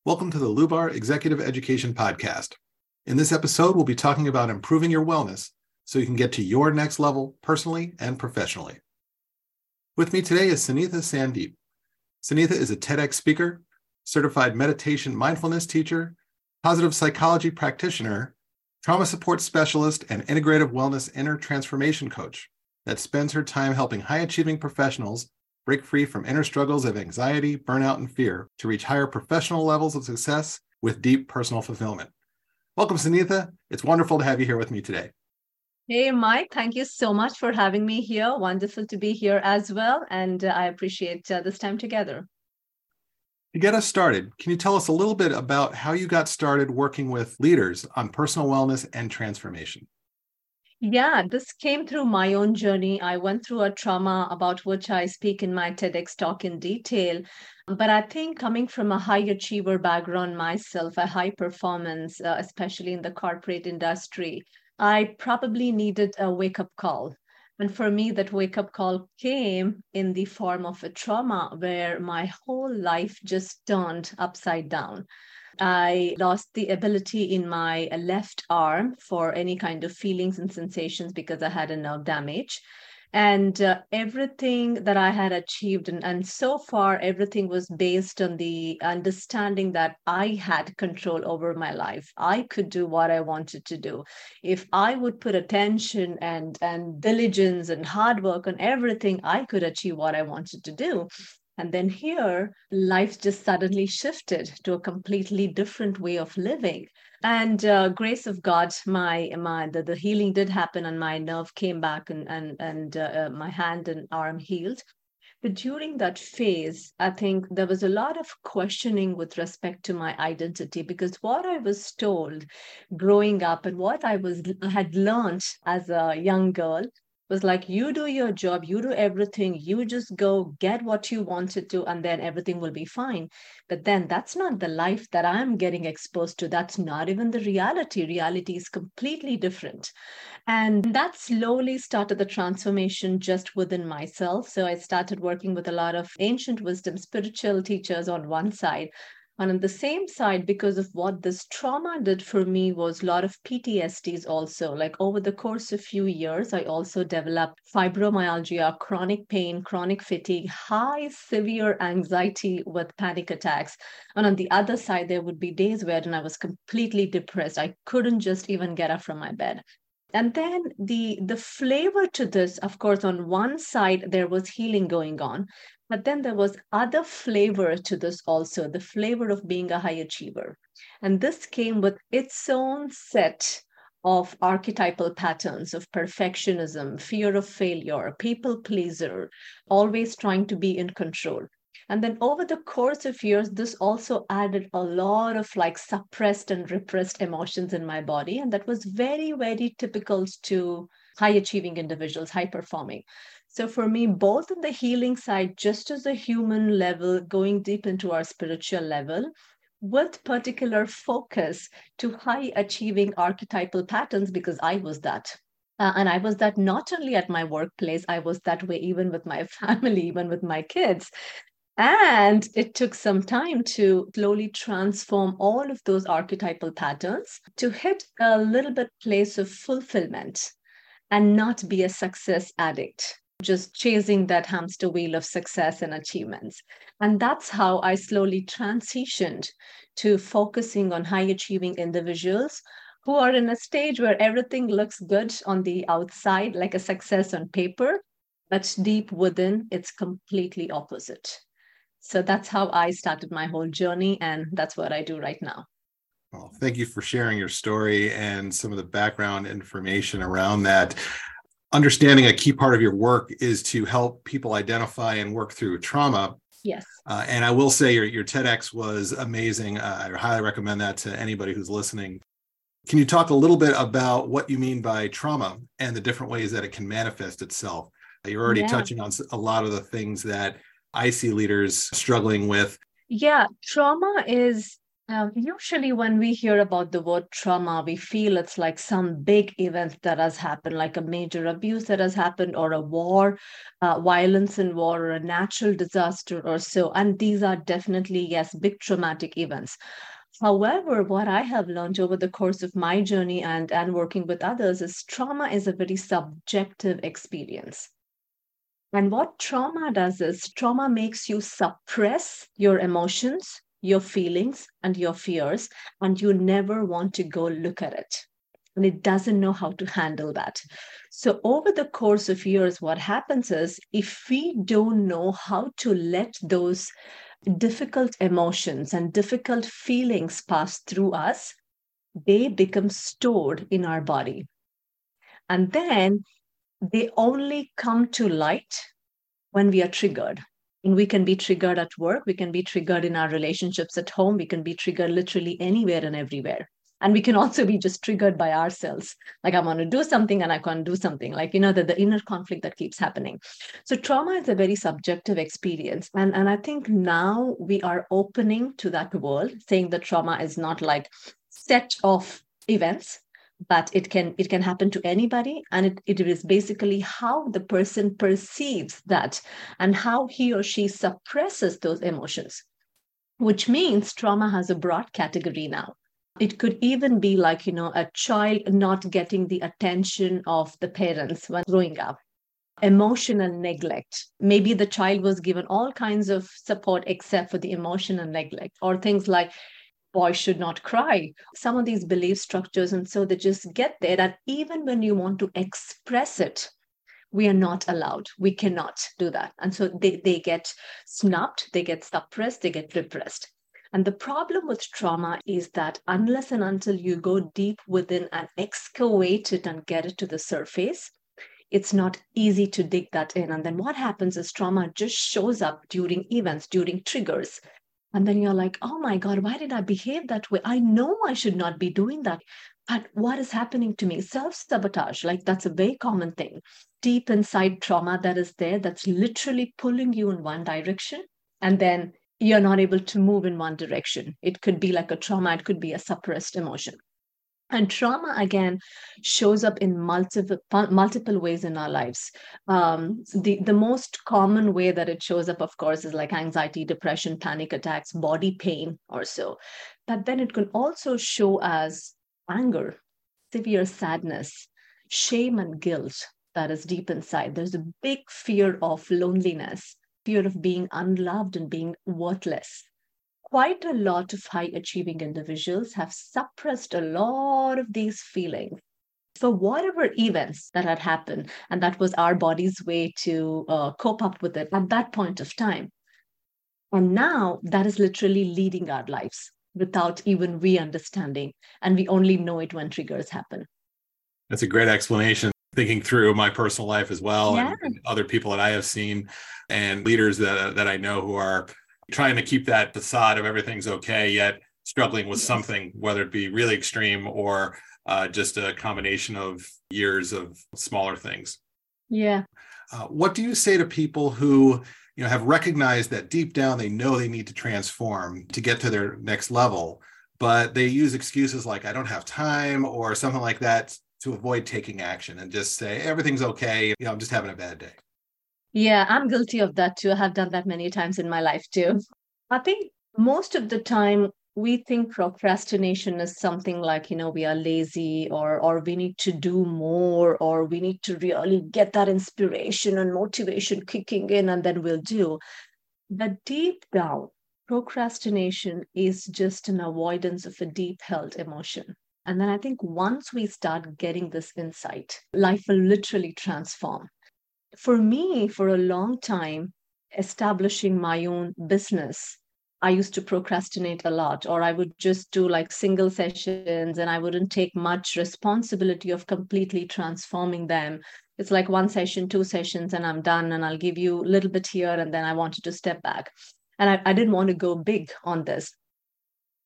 Welcome to the Lubar Executive Education Podcast. In this episode, we'll be talking about improving your wellness so you can get to your next level personally and professionally. With me today is Sunitha Sandeep. Sunitha is a TEDx speaker, certified meditation mindfulness teacher, positive psychology practitioner, trauma support specialist, and integrative wellness inner transformation coach that spends her time helping high-achieving professionals break free from inner struggles of anxiety, burnout, and fear to reach higher professional levels of success with deep personal fulfillment. Welcome, Sunitha. It's wonderful to have you here with me today. Hey, Mike, thank you so much for having me here. Wonderful to be here as well. And I appreciate this time together. To get us started, can you tell us a little bit about how you got started working with leaders on personal wellness and transformation? Yeah, this came through my own journey. I went through a trauma about which I speak in my TEDx talk in detail. But I think coming from a high achiever background myself, a high performance, especially in the corporate industry, I probably needed a wake-up call. And for me, that wake-up call came in the form of a trauma where my whole life just turned upside down. I lost the ability in my left arm for any kind of feelings and sensations because I had a nerve damage. And everything that I had achieved, and so far, everything was based on the understanding that I had control over my life. I could do what I wanted to do. If I would put attention and diligence and hard work on everything, I could achieve what I wanted to do. And then here, life just suddenly shifted to a completely different way of living. And grace of God, the healing did happen, and my nerve came back, and my hand and arm healed. But during that phase, I think there was a lot of questioning with respect to my identity, because what I was told growing up and what I had learned as a young girl was like, you do your job, you do everything, you just go get what you wanted to, and then everything will be fine. But then that's not the life that I'm getting exposed to. That's not even the reality. Reality is completely different. And that slowly started the transformation just within myself. So I started working with a lot of ancient wisdom, spiritual teachers on one side. And on the same side, because of what this trauma did for me, was a lot of PTSDs also. Like over the course of few years, I also developed fibromyalgia, chronic pain, chronic fatigue, high severe anxiety with panic attacks. And on the other side, there would be days wherein I was completely depressed. I couldn't just even get up from my bed. And then the flavor to this, of course, on one side, there was healing going on. But then there was other flavor to this also, the flavor of being a high achiever. And this came with its own set of archetypal patterns of perfectionism, fear of failure, people pleaser, always trying to be in control. And then over the course of years, this also added a lot of like suppressed and repressed emotions in my body. And that was very, very typical to high achieving individuals, high performing. So for me, both on the healing side, just as a human level, going deep into our spiritual level, with particular focus to high achieving archetypal patterns, because I was that. And I was that not only at my workplace, I was that way even with my family, even with my kids. And it took some time to slowly transform all of those archetypal patterns to hit a little bit place of fulfillment and not be a success addict, just chasing that hamster wheel of success and achievements. And that's how I slowly transitioned to focusing on high achieving individuals who are in a stage where everything looks good on the outside, like a success on paper, but deep within, it's completely opposite. So that's how I started my whole journey, and that's what I do right now. Well, thank you for sharing your story and some of the background information around that. Understanding a key part of your work is to help people identify and work through trauma. Yes. And I will say your TEDx was amazing. I highly recommend that to anybody who's listening. Can you talk a little bit about what you mean by trauma and the different ways that it can manifest itself? You're already touching on a lot of the things that I see leaders struggling with. Yeah, trauma is Usually, when we hear about the word trauma, we feel it's like some big event that has happened, like a major abuse that has happened, or a war, violence in war, or a natural disaster, or so. And these are definitely, yes, big traumatic events. However, what I have learned over the course of my journey and working with others is trauma is a very subjective experience. And what trauma does is trauma makes you suppress your emotions, your feelings, and your fears, and you never want to go look at it. And it doesn't know how to handle that. So, over the course of years, what happens is if we don't know how to let those difficult emotions and difficult feelings pass through us, they become stored in our body. And then they only come to light when we are triggered. And we can be triggered at work, we can be triggered in our relationships at home, we can be triggered literally anywhere and everywhere. And we can also be just triggered by ourselves. Like I want to do something and I can't do something. Like, the inner conflict that keeps happening. So trauma is a very subjective experience. And I think now we are opening to that world, saying that trauma is not like set of events, but it can happen to anybody, and it is basically how the person perceives that and how he or she suppresses those emotions, which means trauma has a broad category now. It could even be like a child not getting the attention of the parents when growing up, emotional neglect. Maybe the child was given all kinds of support except for the emotional neglect, or things like boys should not cry, some of these belief structures. And so they just get there that even when you want to express it, we are not allowed. We cannot do that. And so they get snubbed, they get suppressed, they get repressed. And the problem with trauma is that unless and until you go deep within and excavate it and get it to the surface, it's not easy to dig that in. And then what happens is trauma just shows up during events, during triggers. And then you're like, oh my God, why did I behave that way? I know I should not be doing that. But what is happening to me? Self-sabotage, like that's a very common thing. Deep inside trauma that is there, that's literally pulling you in one direction. And then you're not able to move in one direction. It could be like a trauma, it could be a suppressed emotion. And trauma, again, shows up in multiple ways in our lives. The most common way that it shows up, of course, is like anxiety, depression, panic attacks, body pain, or so. But then it can also show as anger, severe sadness, shame, and guilt that is deep inside. There's a big fear of loneliness, fear of being unloved and being worthless. Quite a lot of high achieving individuals have suppressed a lot of these feelings for whatever events that had happened. And that was our body's way to cope up with it at that point of time. And now that is literally leading our lives without even we understanding. And we only know it when triggers happen. That's a great explanation. Thinking through my personal life as well, Yeah. and other people that I have seen and leaders that I know who are trying to keep that facade of everything's okay, yet struggling with something, whether it be really extreme or just a combination of years of smaller things. Yeah. What do you say to people who have recognized that deep down they know they need to transform to get to their next level, but they use excuses like I don't have time or something like that to avoid taking action and just say everything's okay, I'm just having a bad day? Yeah, I'm guilty of that too. I have done that many times in my life too. I think most of the time we think procrastination is something like, we are lazy or we need to do more or we need to really get that inspiration and motivation kicking in and then we'll do. But deep down, procrastination is just an avoidance of a deep held emotion. And then I think once we start getting this insight, life will literally transform. For me, for a long time, establishing my own business, I used to procrastinate a lot, or I would just do like single sessions and I wouldn't take much responsibility of completely transforming them. It's like one session, two sessions, and I'm done, and I'll give you a little bit here, and then I wanted to step back. And I didn't want to go big on this.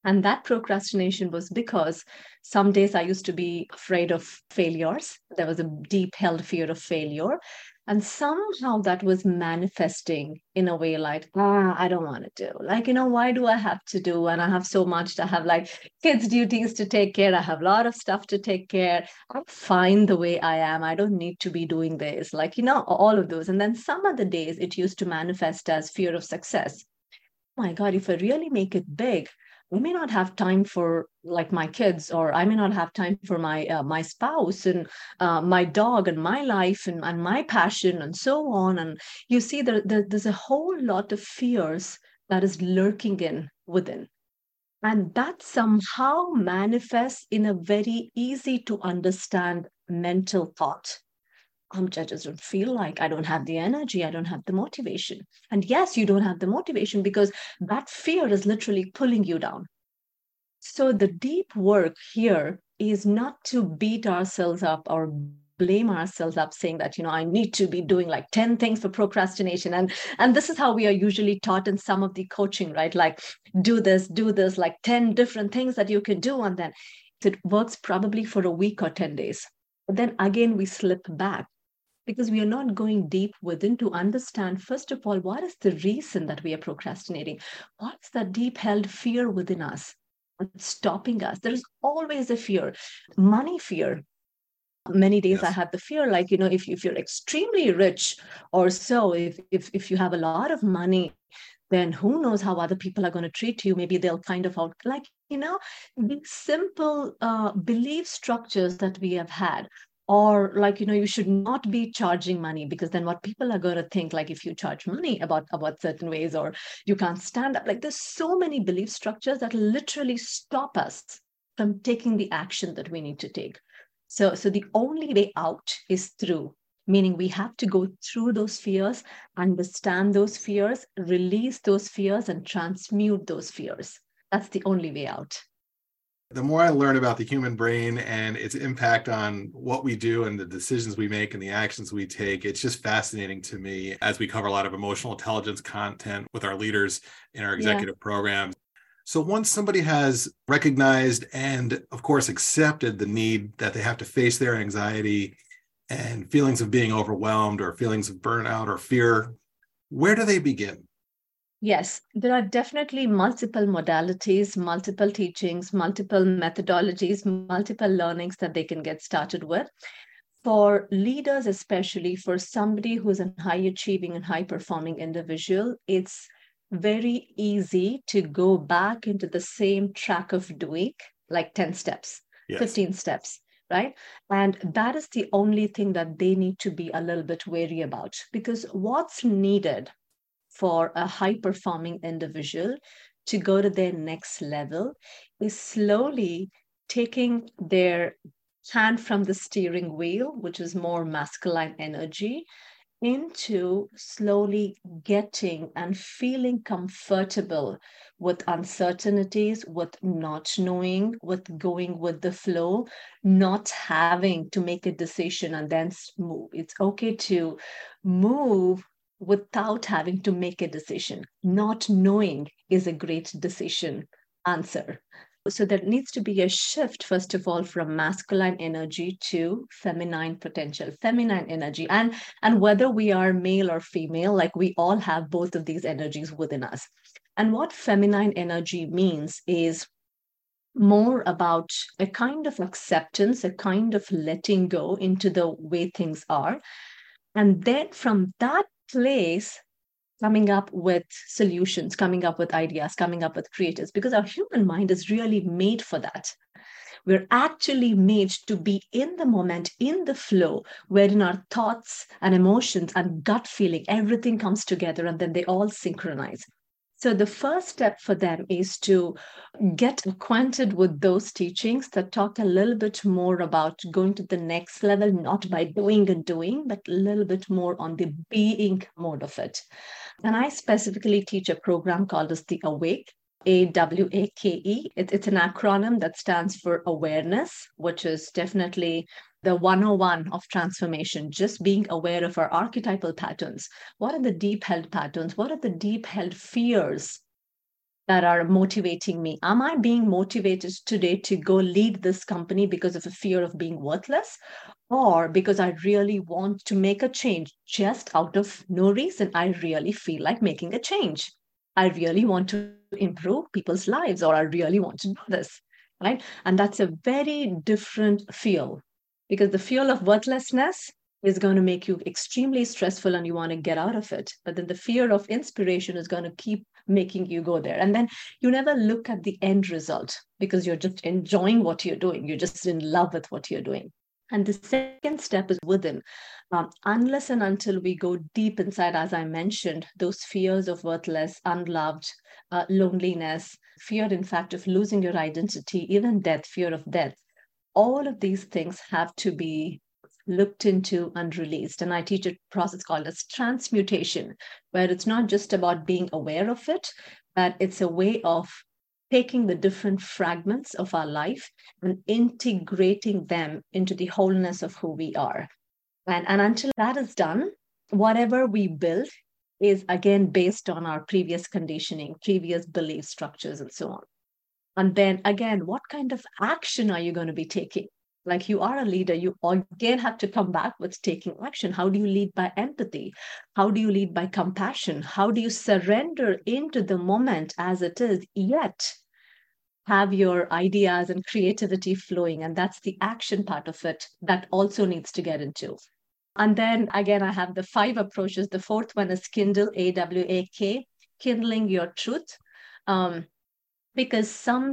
And that procrastination was because some days I used to be afraid of failures. There was a deep held fear of failure. And somehow that was manifesting in a way like, I don't want to do. Like, why do I have to do? And I have so much to have, like kids' duties to take care. I have a lot of stuff to take care. I'm fine the way I am. I don't need to be doing this. Like, all of those. And then some other days it used to manifest as fear of success. Oh my God, if I really make it big, I may not have time for like my kids, or I may not have time for my spouse and my dog and my life and my passion and so on. And you see, there's a whole lot of fears that is lurking in within. And that somehow manifests in a very easy to understand mental thought. I just don't feel like, I don't have the energy, I don't have the motivation. And yes, you don't have the motivation because that fear is literally pulling you down. So the deep work here is not to beat ourselves up or blame ourselves up saying that, I need to be doing like 10 things for procrastination. And this is how we are usually taught in some of the coaching, right? Like do this, like 10 different things that you can do. And then it works probably for a week or 10 days. But then again, we slip back, because we are not going deep within to understand, first of all, what is the reason that we are procrastinating? What's the deep held fear within us that's stopping us? There is always a fear, money fear. Many days Yes. I have the fear, like, if you're extremely rich or so, if you have a lot of money, then who knows how other people are going to treat you. Maybe they'll kind of out, like, these simple belief structures that we have had. Or like, you should not be charging money, because then what people are going to think, like if you charge money about certain ways, or you can't stand up. Like there's so many belief structures that literally stop us from taking the action that we need to take. So the only way out is through, meaning we have to go through those fears, understand those fears, release those fears, and transmute those fears. That's the only way out. The more I learn about the human brain and its impact on what we do and the decisions we make and the actions we take, it's just fascinating to me as we cover a lot of emotional intelligence content with our leaders in our executive programs. So once somebody has recognized and, of course, accepted the need that they have to face their anxiety and feelings of being overwhelmed or feelings of burnout or fear, where do they begin? Yes, there are definitely multiple modalities, multiple teachings, multiple methodologies, multiple learnings that they can get started with. For leaders, especially for somebody who's a high achieving and high performing individual, it's very easy to go back into the same track of doing, like 10 steps, yes. 15 steps, right? And that is the only thing that they need to be a little bit wary about, because what's needed for a high performing individual to go to their next level is slowly taking their hand from the steering wheel, which is more masculine energy, into slowly getting and feeling comfortable with uncertainties, with not knowing, with going with the flow, not having to make a decision and then move. It's okay to move without having to make a decision. Not knowing is a great decision answer. So there needs to be a shift, first of all, from masculine energy to feminine potential, feminine energy. And whether we are male or female, like we all have both of these energies within us. And what feminine energy means is more about a kind of acceptance, a kind of letting go into the way things are. And then from that place, coming up with solutions, coming up with ideas, coming up with creatives, because our human mind is really made for that. We're actually made to be in the moment, in the flow, wherein our thoughts and emotions and gut feeling, everything comes together and then they all synchronize. So the first step for them is to get acquainted with those teachings that talk a little bit more about going to the next level, not by doing and doing, but a little bit more on the being mode of it. And I specifically teach a program called as the Awake, AWAKE. It's an acronym that stands for awareness, which is definitely the 101 of transformation, just being aware of our archetypal patterns. What are the deep held patterns? What are the deep held fears that are motivating me? Am I being motivated today to go lead this company because of a fear of being worthless, or because I really want to make a change just out of no reason? I really feel like making a change. I really want to improve people's lives, or I really want to do this, right? And that's a very different feel, because the feel of worthlessness is going to make you extremely stressful and you want to get out of it. But then the fear of inspiration is going to keep making you go there. And then you never look at the end result because you're just enjoying what you're doing. You're just in love with what you're doing. And the second step is within. Unless and until we go deep inside, as I mentioned, those fears of worthless, unloved, loneliness, fear, in fact, of losing your identity, even death, fear of death, all of these things have to be looked into and released. And I teach a process called as transmutation, where it's not just about being aware of it, but it's a way of taking the different fragments of our life and integrating them into the wholeness of who we are. And until that is done, whatever we build is again based on our previous conditioning, previous belief structures, and so on. And then again, what kind of action are you going to be taking? Like, you are a leader, you again have to come back with taking action. How do you lead by empathy? How do you lead by compassion? How do you surrender into the moment as it is, yet have your ideas and creativity flowing? And that's the action part of it that also needs to get into. And then again, I have the 5 approaches. The fourth one is Kindle, AWAK, kindling your truth. Because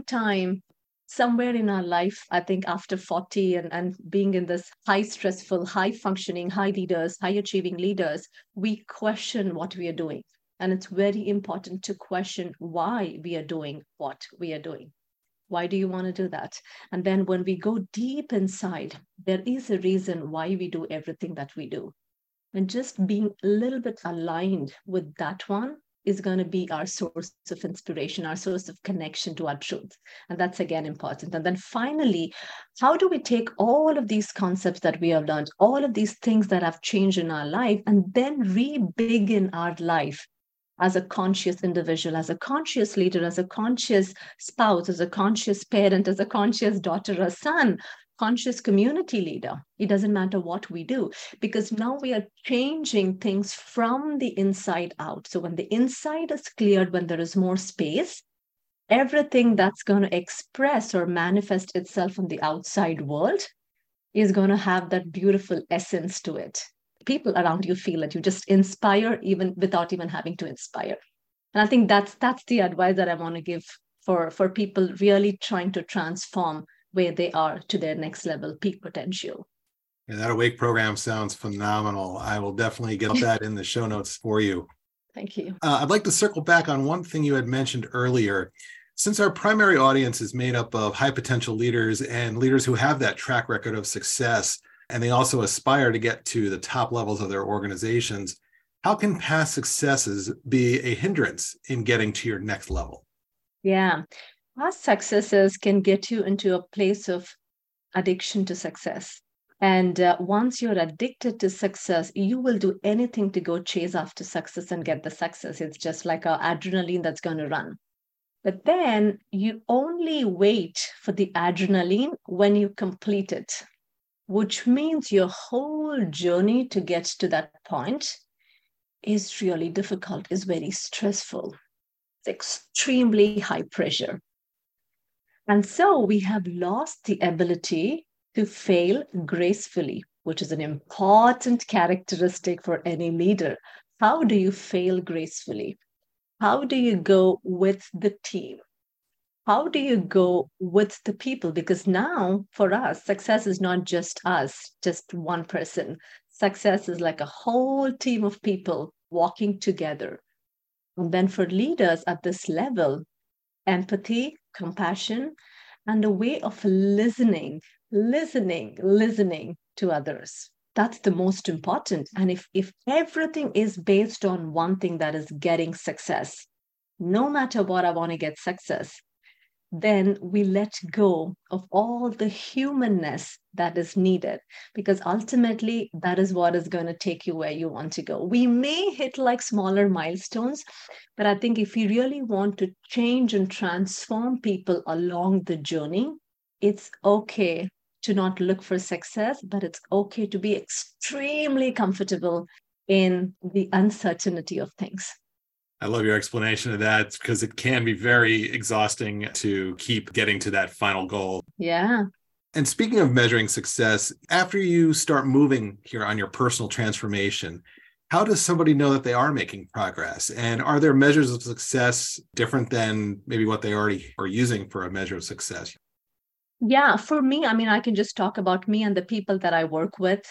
somewhere in our life, I think after 40 and being in this high stressful, high functioning, high leaders, high achieving leaders, we question what we are doing. And it's very important to question why we are doing what we are doing. Why do you want to do that? And then when we go deep inside, there is a reason why we do everything that we do. And just being a little bit aligned with that one is going to be our source of inspiration, our source of connection to our truth. And that's again important. And then finally, how do we take all of these concepts that we have learned, all of these things that have changed in our life, and then re-begin our life as a conscious individual, as a conscious leader, as a conscious spouse, as a conscious parent, as a conscious daughter or son, conscious community leader? It doesn't matter what we do, because now we are changing things from the inside out. So when the inside is cleared, when there is more space, everything that's going to express or manifest itself in the outside world is going to have that beautiful essence to it. People around you feel it. You just inspire even without even having to inspire. And I think that's the advice that I want to give for people really trying to transform where they are to their next level peak potential. Yeah, that Awake program sounds phenomenal. I will definitely get that in the show notes for you. Thank you. I'd like to circle back on one thing you had mentioned earlier. Since our primary audience is made up of high potential leaders and leaders who have that track record of success, and they also aspire to get to the top levels of their organizations, how can past successes be a hindrance in getting to your next level? Yeah. Past successes can get you into a place of addiction to success. And once you're addicted to success, you will do anything to go chase after success and get the success. It's just like an adrenaline that's going to run. But then you only wait for the adrenaline when you complete it, which means your whole journey to get to that point is really difficult, is very stressful. It's extremely high pressure. And so we have lost the ability to fail gracefully, which is an important characteristic for any leader. How do you fail gracefully? How do you go with the team? How do you go with the people? Because now for us, success is not just us, just one person. Success is like a whole team of people walking together. And then for leaders at this level, empathy, compassion, and a way of listening to others. That's the most important. And if everything is based on one thing, that is getting success, no matter what, I want to get success, then we let go of all the humanness that is needed, because ultimately that is what is going to take you where you want to go. We may hit like smaller milestones, but I think if we really want to change and transform people along the journey, it's okay to not look for success, but it's okay to be extremely comfortable in the uncertainty of things. I love your explanation of that, because it can be very exhausting to keep getting to that final goal. Yeah. And speaking of measuring success, after you start moving here on your personal transformation, how does somebody know that they are making progress? And are there measures of success different than maybe what they already are using for a measure of success? Yeah, for me, I mean, I can just talk about me and the people that I work with.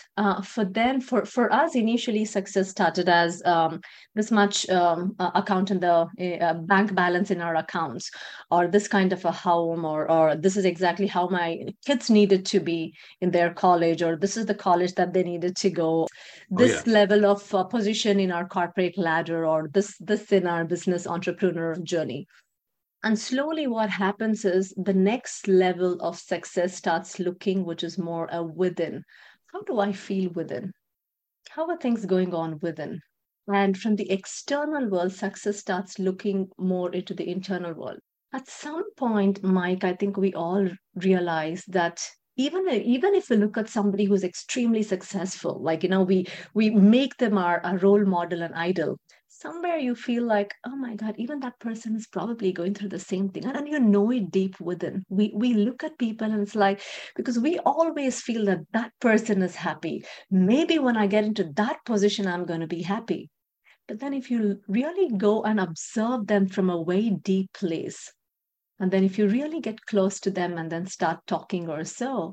For us, initially, success started as this much account in the bank balance in our accounts, or this kind of a home, or this is exactly how my kids needed to be in their college, or this is the college that they needed to go. This level of position in our corporate ladder, or this in our business entrepreneur journey. And slowly, what happens is the next level of success starts looking, which is more within. How do I feel within? How are things going on within? And from the external world, success starts looking more into the internal world. At some point, Mike, I think we all realize that even if we look at somebody who's extremely successful, like, we make them our role model and idol, somewhere you feel like, oh my God, even that person is probably going through the same thing. And you know it deep within. We look at people and it's like, because we always feel that that person is happy. Maybe when I get into that position, I'm going to be happy. But then if you really go and observe them from a very deep place, and then if you really get close to them and then start talking or so,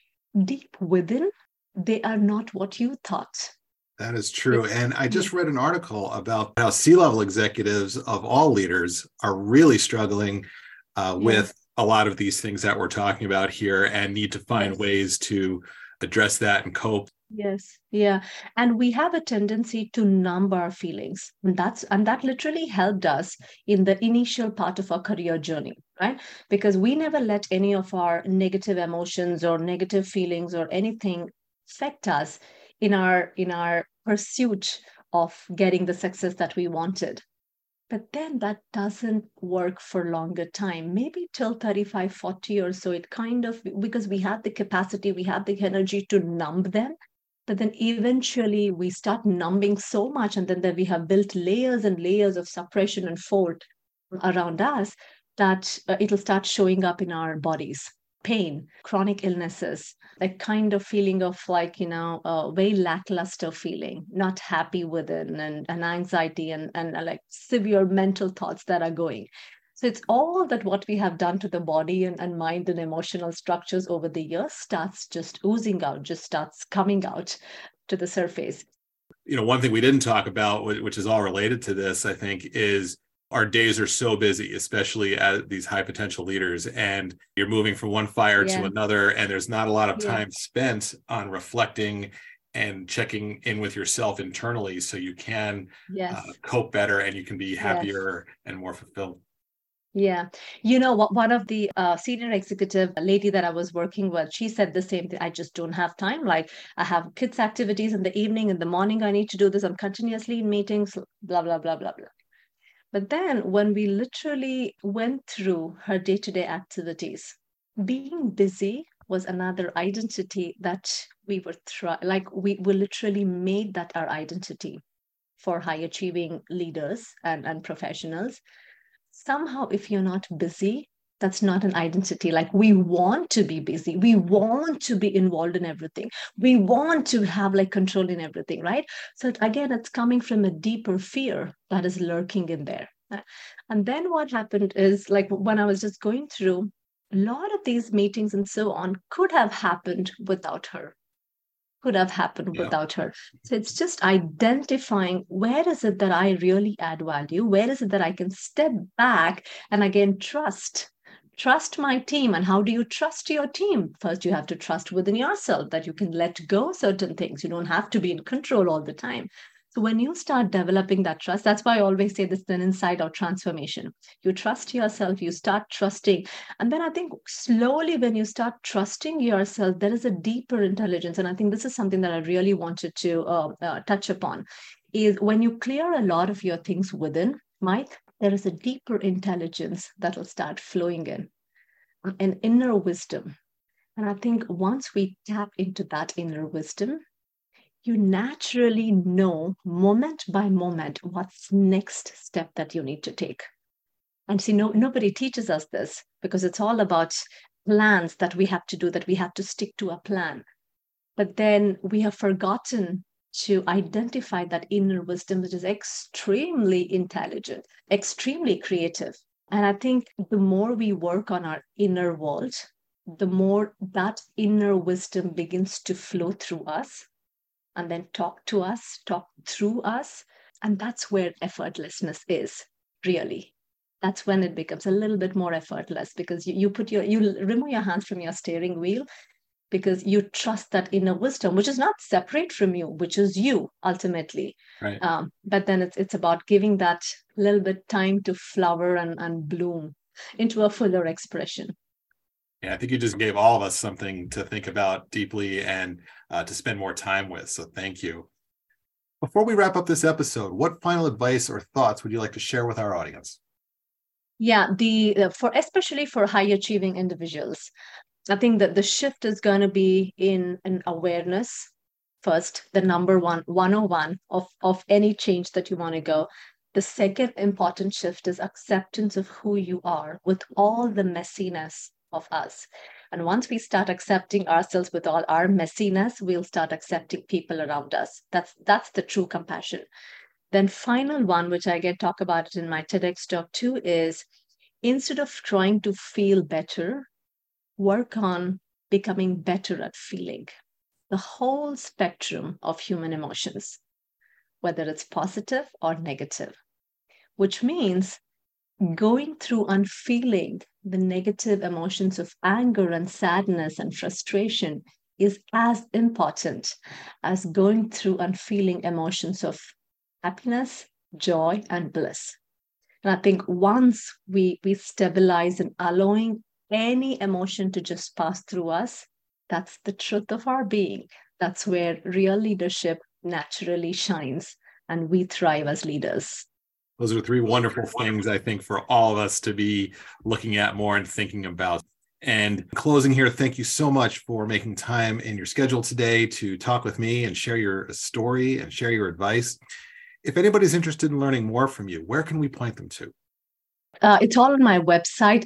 deep within, they are not what you thought. That is true. And I just read an article about how C-level executives of all leaders are really struggling with a lot of these things that we're talking about here, and need to find ways to address that and cope. Yes. Yeah. And we have a tendency to numb our feelings. And that literally helped us in the initial part of our career journey, right? Because we never let any of our negative emotions or negative feelings or anything affect us in our pursuit of getting the success that we wanted. But then that doesn't work for longer time, maybe till 35, 40 or so. It kind of, because we have the capacity, we have the energy to numb them. But then eventually we start numbing so much, and then we have built layers and layers of suppression and fault around us that it'll start showing up in our bodies. Pain, chronic illnesses, a kind of feeling of like, a very lackluster feeling, not happy within, and anxiety and like severe mental thoughts that are going. So it's all that what we have done to the body and mind and emotional structures over the years starts just oozing out, just starts coming out to the surface. One thing we didn't talk about, which is all related to this, I think, is our days are so busy, especially as these high potential leaders, and you're moving from one fire to another, and there's not a lot of time spent on reflecting and checking in with yourself internally, so you can cope better and you can be happier and more fulfilled. Yeah. One of the senior executive lady that I was working with, she said the same thing. I just don't have time. Like, I have kids' activities in the evening, in the morning, I need to do this. I'm continuously in meetings, blah, blah, blah, blah, blah. But then when we literally went through her day-to-day activities, being busy was another identity that we were we literally made that our identity for high achieving leaders and professionals. Somehow, if you're not busy, that's not an identity. Like, we want to be busy. We want to be involved in everything. We want to have like control in everything, right? So again, it's coming from a deeper fear that is lurking in there. And then what happened is, like, when I was just going through, a lot of these meetings and so on could have happened without her. So it's just identifying, where is it that I really add value? Where is it that I can step back and again trust my team? And how do you trust your team? First, you have to trust within yourself that you can let go certain things. You don't have to be in control all the time. So when you start developing that trust, that's why I always say this is an inside out transformation. You trust yourself, you start trusting. And then I think slowly when you start trusting yourself, there is a deeper intelligence. And I think this is something that I really wanted to touch upon, is when you clear a lot of your things within, Mike, there is a deeper intelligence that will start flowing in, an inner wisdom. And I think once we tap into that inner wisdom, you naturally know moment by moment what's next step that you need to take. And see, nobody teaches us this because it's all about plans that we have to do, that we have to stick to a plan. But then we have forgotten to identify that inner wisdom, which is extremely intelligent, extremely creative. And I think the more we work on our inner world, the more that inner wisdom begins to flow through us and then talk to us, talk through us. And that's where effortlessness is, really. That's when it becomes a little bit more effortless, because you remove your hands from your steering wheel, because you trust that inner wisdom, which is not separate from you, which is you ultimately. Right. But then it's about giving that little bit time to flower and bloom into a fuller expression. Yeah, I think you just gave all of us something to think about deeply and to spend more time with. So thank you. Before we wrap up this episode, what final advice or thoughts would you like to share with our audience? Yeah, especially for high achieving individuals, I think that the shift is going to be in an awareness first, the number 101 of any change that you want to go. The second important shift is acceptance of who you are with all the messiness of us. And once we start accepting ourselves with all our messiness, we'll start accepting people around us. That's the true compassion. Then final one, which I get talk about it in my TEDx talk too, is instead of trying to feel better, work on becoming better at feeling the whole spectrum of human emotions, whether it's positive or negative, which means going through and feeling the negative emotions of anger and sadness and frustration is as important as going through and feeling emotions of happiness, joy, and bliss. And I think once we stabilize in allowing any emotion to just pass through us, that's the truth of our being. That's where real leadership naturally shines and we thrive as leaders. Those are three wonderful things, I think, for all of us to be looking at more and thinking about. And closing here, thank you so much for making time in your schedule today to talk with me and share your story and share your advice. If anybody's interested in learning more from you, where can we point them to? It's all on my website,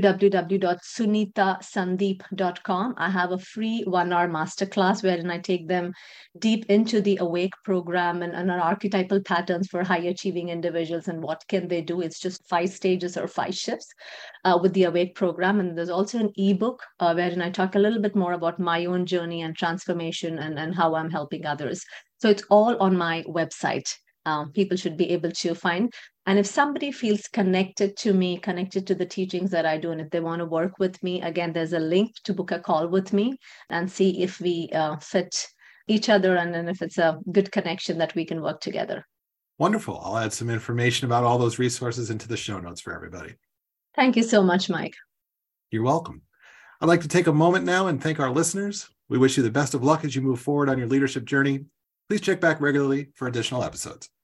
www.sunitasandeep.com. I have a free 1-hour masterclass wherein I take them deep into the Awake program and our archetypal patterns for high achieving individuals and what can they do. It's just 5 stages or 5 shifts with the Awake program. And there's also an ebook wherein I talk a little bit more about my own journey and transformation and how I'm helping others. So it's all on my website. People should be able to find. And if somebody feels connected to me, connected to the teachings that I do, and if they want to work with me, again, there's a link to book a call with me and see if we fit each other and then if it's a good connection that we can work together. Wonderful. I'll add some information about all those resources into the show notes for everybody. Thank you so much, Mike. You're welcome. I'd like to take a moment now and thank our listeners. We wish you the best of luck as you move forward on your leadership journey. Please check back regularly for additional episodes.